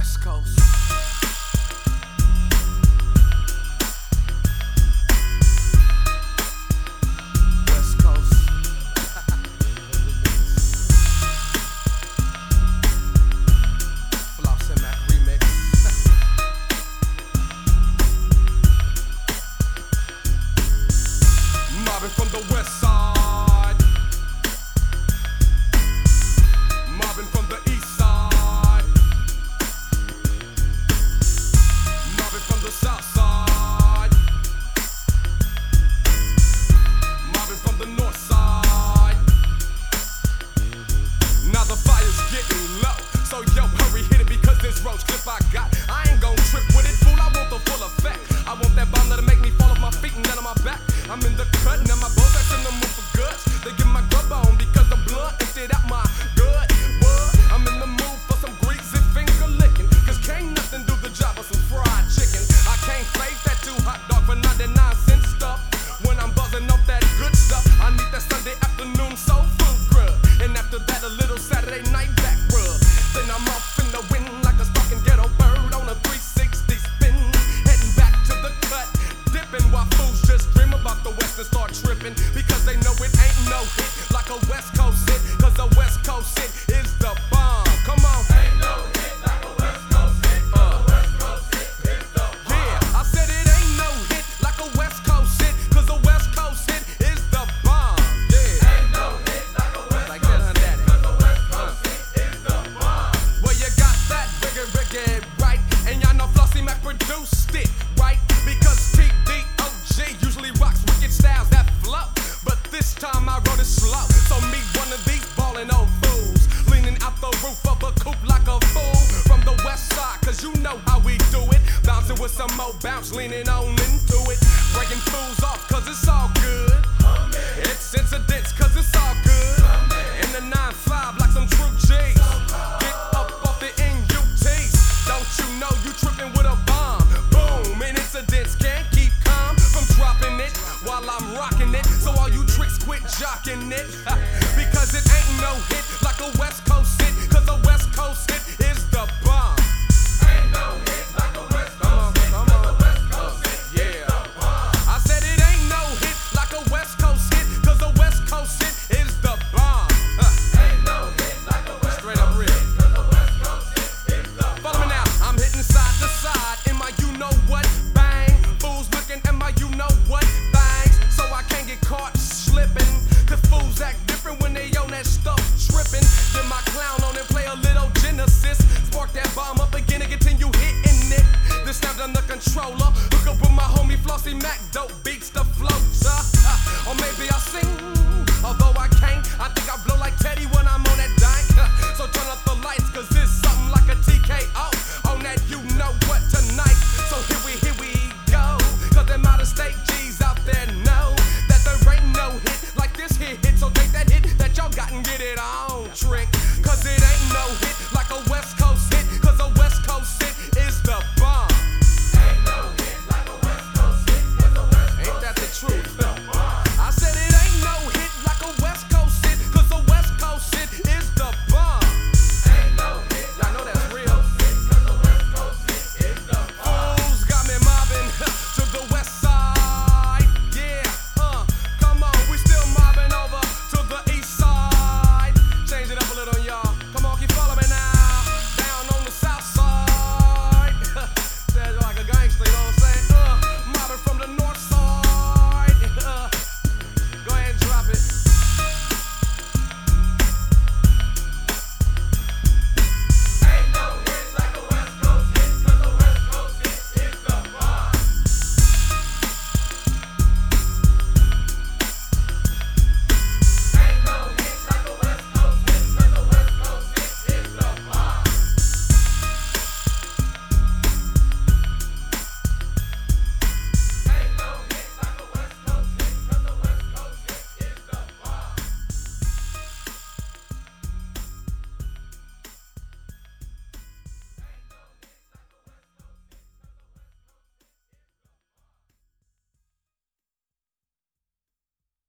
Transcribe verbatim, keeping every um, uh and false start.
West Coast. West Coast. Flops and Mac remix. Mobbing from the west side. Mobbing from the east side. Mobbing from the south side. Mobbing from the north side. Now the fire's getting low, so yo, hurry, hit it because this roach clip I got, I ain't gon' trip with it, fool, I want the full effect. I want that bomb that'll make me fall off my feet and then on my back. I'm in the cut, now my bows are in the mood for goods. They get my grub on because the blood emptied out my good. What? I'm in the mood for some greasy finger licking, cause can't nothing do the job of some fried chicken. I can't fake that two hot dog for ninety-nine cent stuff. When I'm buzzing off that good stuff, I need that Sunday afternoon soul food grub. And after that a little Saturday night back rub. Then I'm off in the wind like a stalking ghetto bird on a three sixty spin. Heading back to the cut, dipping while fools just dream about the West and start tripping, because they know it ain't no hit like a West Coast hit, cause a West Coast hit is the bomb. Come on. Ain't no hit like a West Coast hit, cause a West Coast hit is the bomb. Yeah, I said it ain't no hit like a West Coast hit, cause a West Coast hit is the bomb. Yeah. Ain't no hit like a West Like that, Coast huh, hit, daddy? cause a West Coast hit is the bomb. Well, you got that riggy riggy right, and y'all know Flossy Mac produced it, right? Because T D O G usually rocks wicked styles that flow, but this time I wrote it slow. So meet one of these ballin' old fools, leaning out the roof of a coupe like a fool from the west side, cause you know how we do it. Bouncing with some more bounce, leaning on into it, breaking fools off cause it's all good. It's incidents cause it's all good. In the nine five like some true G's. Get up off the N U Ts. Don't you know you tripping with a bomb? Boom, and incidents can't keep calm from dropping it while I'm rocking it. So all you tricks quit jocking it.